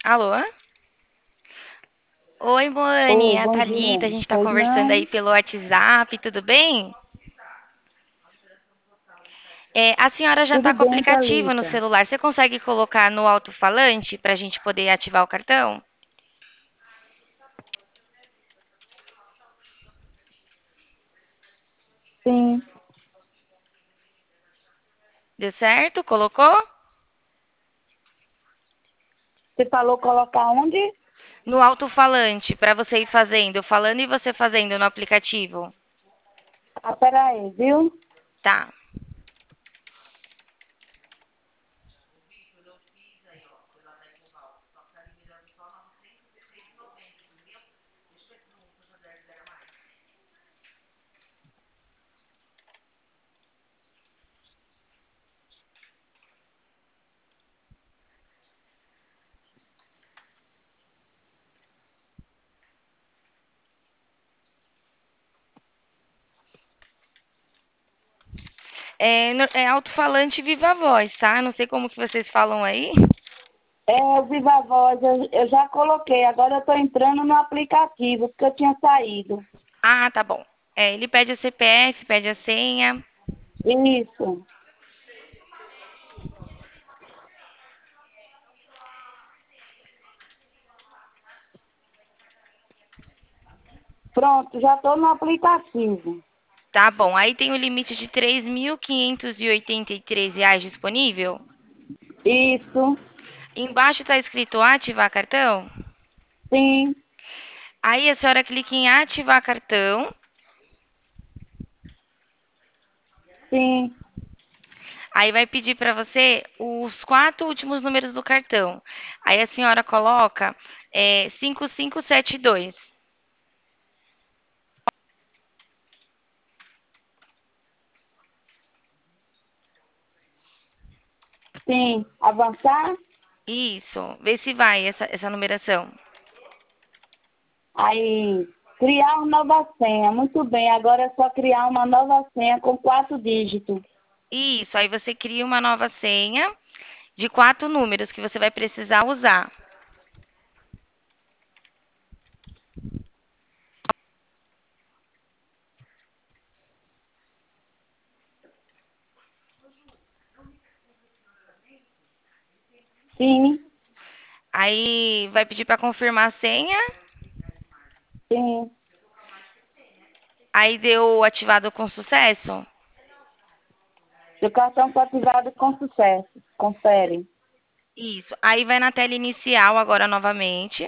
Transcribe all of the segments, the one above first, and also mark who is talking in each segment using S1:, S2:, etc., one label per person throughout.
S1: Alô? Oi, Moane,
S2: Oi,
S1: a
S2: bom
S1: Thalita, a
S2: dia.
S1: gente tá
S2: Pois
S1: conversando aí
S2: não?
S1: pelo WhatsApp, tudo bem? A senhora já
S2: Tudo
S1: tá com o
S2: bem,
S1: aplicativo no
S2: Thalita?
S1: celular, você consegue colocar no alto-falante pra gente poder ativar o cartão?
S2: Sim.
S1: Deu certo? Colocou?
S2: Você falou colocar onde?
S1: No alto-falante, pra você ir fazendo, falando e você fazendo no aplicativo.
S2: Ah, peraí, viu?
S1: Tá. É alto-falante viva voz, tá? Não sei como que vocês falam aí.
S2: É, o Viva Voz, eu já coloquei. Agora eu tô entrando no aplicativo, porque eu tinha saído.
S1: Ah, tá bom. Ele pede o CPF, pede a senha.
S2: Isso. Pronto, já tô no aplicativo.
S1: Tá bom. Aí tem o limite de 3.583 reais disponível.
S2: Isso.
S1: Embaixo está escrito ativar cartão.
S2: Sim,
S1: Aí a senhora clica em ativar cartão.
S2: sim,
S1: Aí vai pedir para você os quatro últimos números do cartão. Aí a senhora coloca 5572.
S2: sim. Avançar?
S1: Isso. Vê se vai essa numeração.
S2: Aí, criar uma nova senha. Muito bem, agora é só criar uma nova senha com 4 dígitos.
S1: Isso. Aí você cria uma nova senha de quatro números que você vai precisar usar.
S2: Sim,
S1: Aí vai pedir para confirmar a senha.
S2: sim.
S1: Aí deu ativado com sucesso.
S2: Seu cartão foi ativado com sucesso. Confere.
S1: Isso. Aí vai na tela inicial agora novamente.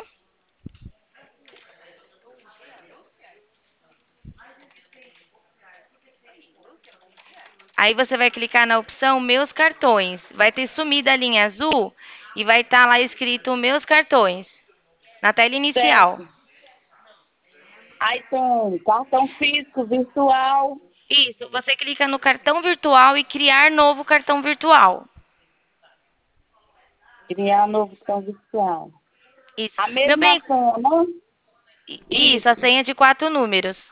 S1: Aí você vai clicar na opção Meus cartões. Vai ter sumido a linha azul e vai estar lá escrito Meus cartões na tela inicial.
S2: Certo. Aí tem cartão físico, virtual.
S1: Isso, você clica no cartão virtual e criar novo cartão virtual.
S2: Criar novo cartão virtual.
S1: Isso.
S2: A
S1: Meu
S2: mesma
S1: bem,
S2: senha, né?
S1: isso, a
S2: Isso.
S1: senha de quatro números.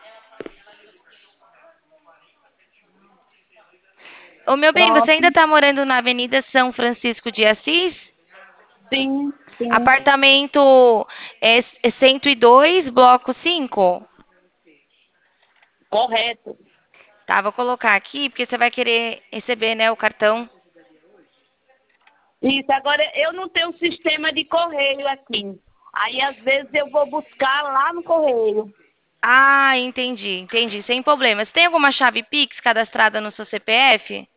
S1: Ô, meu bem, você
S2: Pronto.
S1: ainda está morando na Avenida São Francisco de Assis?
S2: Sim, sim.
S1: Apartamento 102, bloco 5.
S2: Correto.
S1: Tá, vou colocar aqui porque você vai querer receber, né, o cartão.
S2: Isso. Agora, eu não tenho sistema de correio aqui. Aí, às vezes, eu vou buscar lá no correio.
S1: Ah, entendi, entendi, sem problemas. Tem alguma chave Pix cadastrada no seu CPF?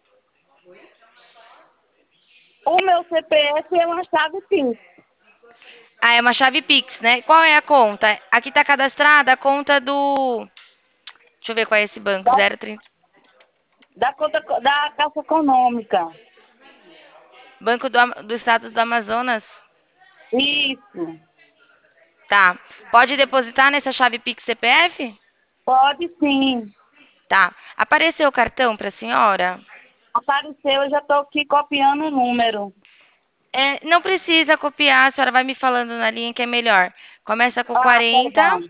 S2: O meu CPF é uma chave PIN.
S1: Ah, é uma chave Pix, né? Qual é a conta? Aqui está cadastrada a conta do. Deixa eu ver qual é esse banco.
S2: Da,
S1: 030.
S2: da conta da Caixa Econômica.
S1: Banco do Estado do Amazonas.
S2: Isso.
S1: Tá. Pode depositar nessa chave Pix CPF?
S2: Pode sim.
S1: Tá. Apareceu o cartão para a senhora?
S2: Apareceu, eu já estou aqui copiando o número.
S1: Não precisa copiar, a senhora vai me falando na linha que é melhor. Começa com
S2: Ah,
S1: 40.
S2: perdão.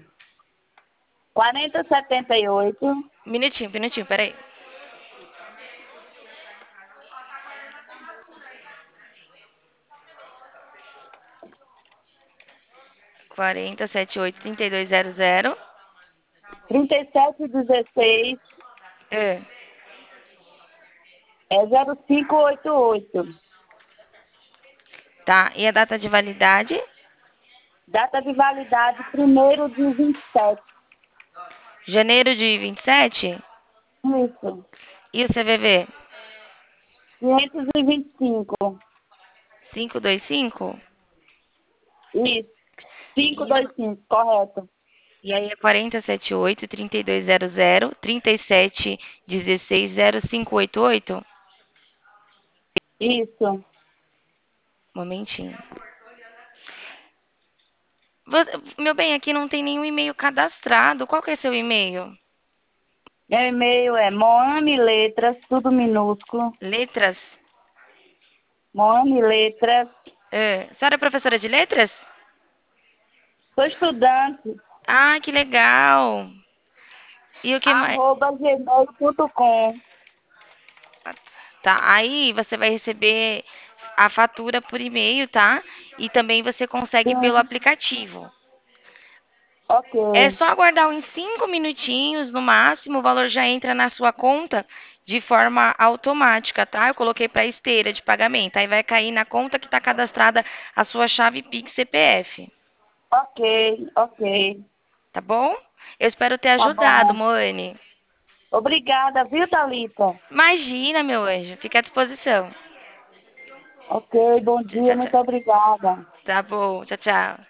S2: 4078.
S1: Minutinho, minutinho, peraí. 4078-3200.
S2: 3716
S1: É.
S2: 0588.
S1: Tá. E a data de validade?
S2: Data de validade 1º de 27.
S1: Janeiro de 27.
S2: Isso.
S1: E o CVV?
S2: 525.
S1: 525.
S2: Isso.
S1: E,
S2: 525, correto.
S1: e aí é 4078-3200, 3716-0588.
S2: Isso.
S1: Momentinho. Meu bem, aqui não tem nenhum e-mail cadastrado. Qual que é seu e-mail?
S2: Meu e-mail é Moame Letras, tudo minúsculo.
S1: Letras?
S2: Moame Letras.
S1: A senhora é professora de letras?
S2: Sou estudante.
S1: Ah, que legal. E o que mais?
S2: @gmail.com.
S1: Tá, aí você vai receber a fatura por e-mail, tá? E também você consegue pelo
S2: Sim.
S1: aplicativo.
S2: Ok.
S1: É só aguardar uns 5 minutinhos no máximo, o valor já entra na sua conta de forma automática, tá? Eu coloquei para esteira de pagamento. Aí vai cair na conta que está cadastrada a sua chave Pix CPF,
S2: Ok. Ok.
S1: tá bom? Eu espero ter
S2: Tá
S1: ajudado,
S2: bom.
S1: Moane.
S2: Obrigada, viu, Thalita?
S1: Imagina, meu anjo, fica à disposição.
S2: Ok, bom
S1: Tchau,
S2: dia,
S1: tchau,
S2: muito
S1: tchau.
S2: obrigada.
S1: Tá bom, tchau, tchau.